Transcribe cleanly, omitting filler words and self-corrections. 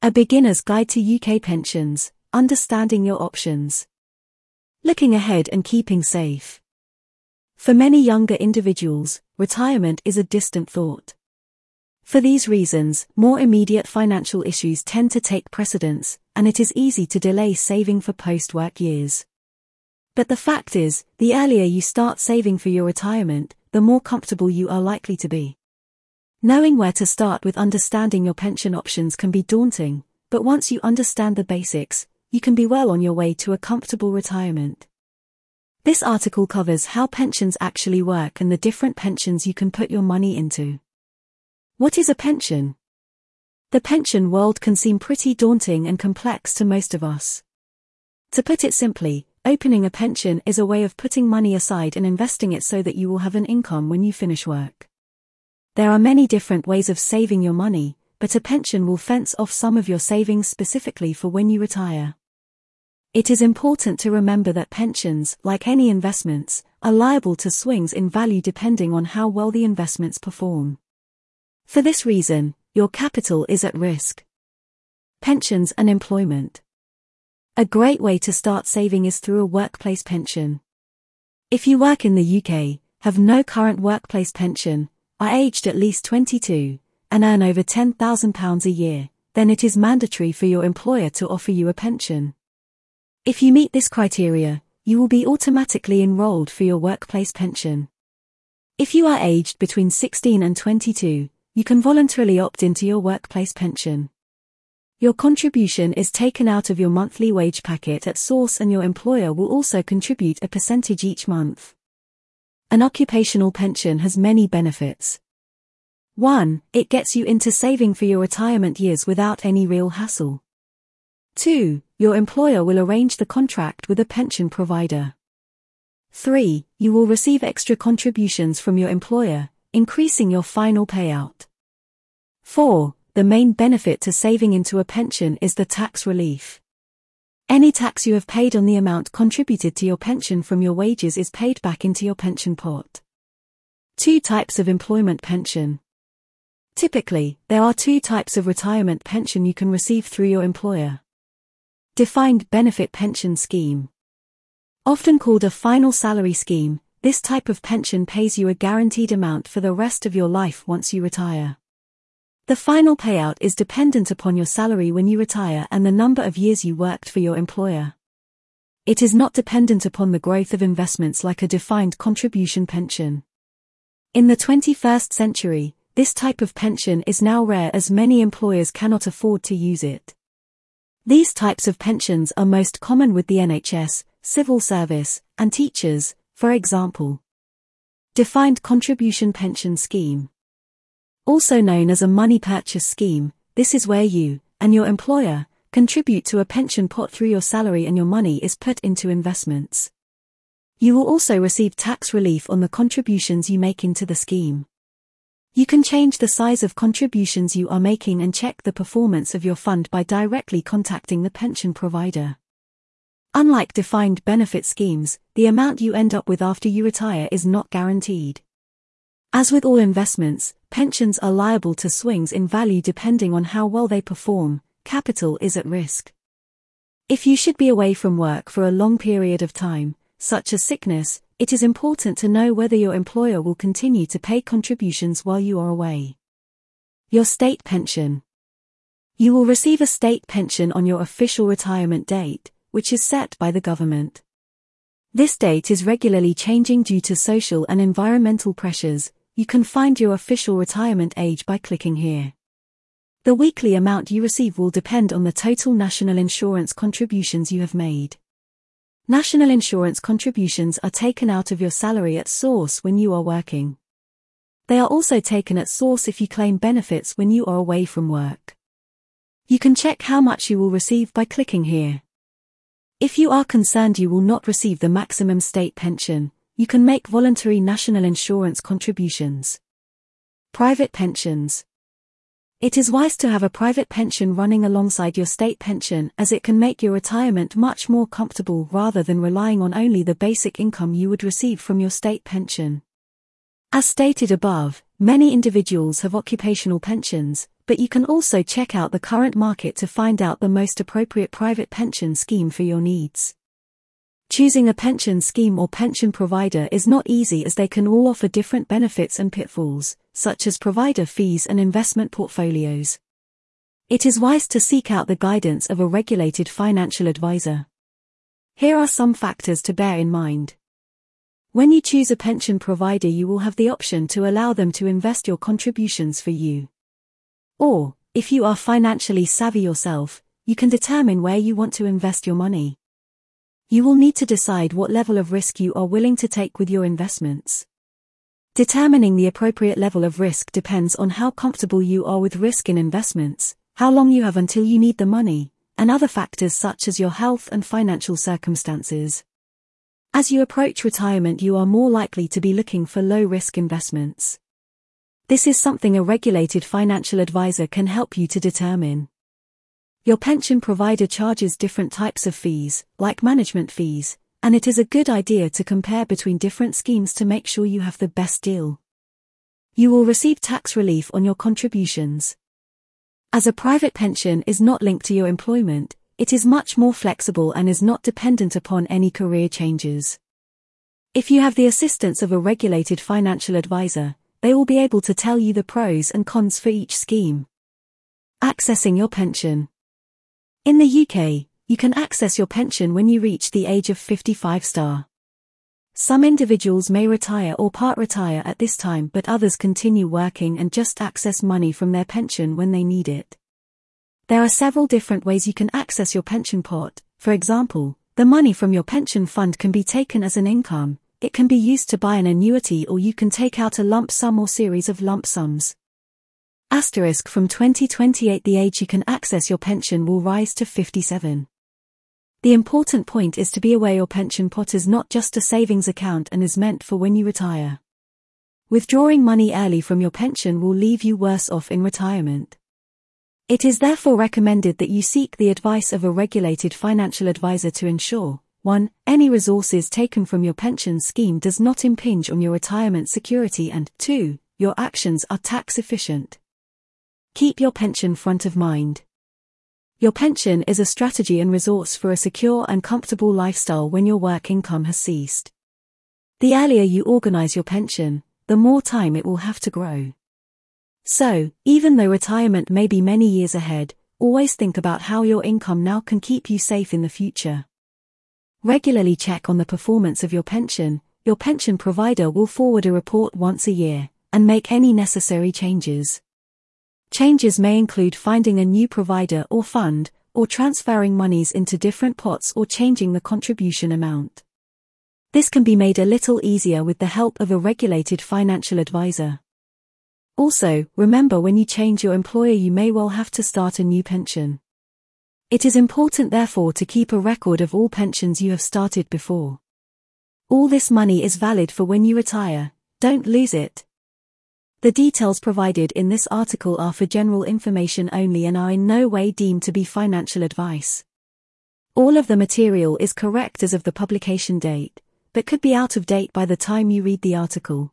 A Beginner's Guide to UK Pensions, Understanding Your Options. Looking ahead and keeping safe. For many younger individuals, retirement is a distant thought. For these reasons, more immediate financial issues tend to take precedence, and it is easy to delay saving for post-work years. But the fact is, the earlier you start saving for your retirement, the more comfortable you are likely to be. Knowing where to start with understanding your pension options can be daunting, but once you understand the basics, you can be well on your way to a comfortable retirement. This article covers how pensions actually work and the different pensions you can put your money into. What is a pension? The pension world can seem pretty daunting and complex to most of us. To put it simply, opening a pension is a way of putting money aside and investing it so that you will have an income when you finish work. There are many different ways of saving your money, but a pension will fence off some of your savings specifically for when you retire. It is important to remember that pensions, like any investments, are liable to swings in value depending on how well the investments perform. For this reason, your capital is at risk. Pensions and employment. A great way to start saving is through a workplace pension. If you work in the UK, have no current workplace pension, are aged at least 22, and earn over £10,000 a year, then it is mandatory for your employer to offer you a pension. If you meet this criteria, you will be automatically enrolled for your workplace pension. If you are aged between 16 and 22, you can voluntarily opt into your workplace pension. Your contribution is taken out of your monthly wage packet at source, and your employer will also contribute a percentage each month. An occupational pension has many benefits. 1. It gets you into saving for your retirement years without any real hassle. 2. Your employer will arrange the contract with a pension provider. 3. You will receive extra contributions from your employer, increasing your final payout. 4. The main benefit to saving into a pension is the tax relief. Any tax you have paid on the amount contributed to your pension from your wages is paid back into your pension pot. 2 types of employment pension. Typically, there are 2 types of retirement pension you can receive through your employer. Defined benefit pension scheme. Often called a final salary scheme, this type of pension pays you a guaranteed amount for the rest of your life once you retire. The final payout is dependent upon your salary when you retire and the number of years you worked for your employer. It is not dependent upon the growth of investments like a defined contribution pension. In the 21st century, this type of pension is now rare as many employers cannot afford to use it. These types of pensions are most common with the NHS, civil service, and teachers, for example. Defined contribution pension scheme. Also known as a money purchase scheme, this is where you, and your employer, contribute to a pension pot through your salary and your money is put into investments. You will also receive tax relief on the contributions you make into the scheme. You can change the size of contributions you are making and check the performance of your fund by directly contacting the pension provider. Unlike defined benefit schemes, the amount you end up with after you retire is not guaranteed. As with all investments, pensions are liable to swings in value depending on how well they perform. Capital is at risk. If you should be away from work for a long period of time, such as sickness, it is important to know whether your employer will continue to pay contributions while you are away. Your state pension. You will receive a state pension on your official retirement date, which is set by the government. This date is regularly changing due to social and environmental pressures. You can find your official retirement age by clicking here. The weekly amount you receive will depend on the total national insurance contributions you have made. National insurance contributions are taken out of your salary at source when you are working. They are also taken at source if you claim benefits when you are away from work. You can check how much you will receive by clicking here. If you are concerned you will not receive the maximum state pension, you can make voluntary national insurance contributions. Private pensions. It is wise to have a private pension running alongside your state pension as it can make your retirement much more comfortable rather than relying on only the basic income you would receive from your state pension. As stated above, many individuals have occupational pensions, but you can also check out the current market to find out the most appropriate private pension scheme for your needs. Choosing a pension scheme or pension provider is not easy, as they can all offer different benefits and pitfalls, such as provider fees and investment portfolios. It is wise to seek out the guidance of a regulated financial advisor. Here are some factors to bear in mind. When you choose a pension provider, you will have the option to allow them to invest your contributions for you. Or, if you are financially savvy yourself, you can determine where you want to invest your money. You will need to decide what level of risk you are willing to take with your investments. Determining the appropriate level of risk depends on how comfortable you are with risk in investments, how long you have until you need the money, and other factors such as your health and financial circumstances. As you approach retirement, you are more likely to be looking for low-risk investments. This is something a regulated financial advisor can help you to determine. Your pension provider charges different types of fees, like management fees, and it is a good idea to compare between different schemes to make sure you have the best deal. You will receive tax relief on your contributions. As a private pension is not linked to your employment, it is much more flexible and is not dependent upon any career changes. If you have the assistance of a regulated financial advisor, they will be able to tell you the pros and cons for each scheme. Accessing your pension. In the UK, you can access your pension when you reach the age of 55. Some individuals may retire or part-retire at this time, but others continue working and just access money from their pension when they need it. There are several different ways you can access your pension pot. For example, the money from your pension fund can be taken as an income, it can be used to buy an annuity, or you can take out a lump sum or series of lump sums. From 2028 the age you can access your pension will rise to 57. The important point is to be aware your pension pot is not just a savings account and is meant for when you retire. Withdrawing money early from your pension will leave you worse off in retirement. It is therefore recommended that you seek the advice of a regulated financial advisor to ensure, 1. Any resources taken from your pension scheme does not impinge on your retirement security, and 2. Your actions are tax efficient. Keep your pension front of mind. Your pension is a strategy and resource for a secure and comfortable lifestyle when your work income has ceased. The earlier you organize your pension, the more time it will have to grow. So, even though retirement may be many years ahead, always think about how your income now can keep you safe in the future. Regularly check on the performance of your pension. Your pension provider will forward a report once a year, and make any necessary changes. Changes may include finding a new provider or fund, or transferring monies into different pots, or changing the contribution amount. This can be made a little easier with the help of a regulated financial advisor. Also, remember, when you change your employer you may well have to start a new pension. It is important therefore to keep a record of all pensions you have started before. All this money is valid for when you retire, don't lose it. The details provided in this article are for general information only and are in no way deemed to be financial advice. All of the material is correct as of the publication date, but could be out of date by the time you read the article.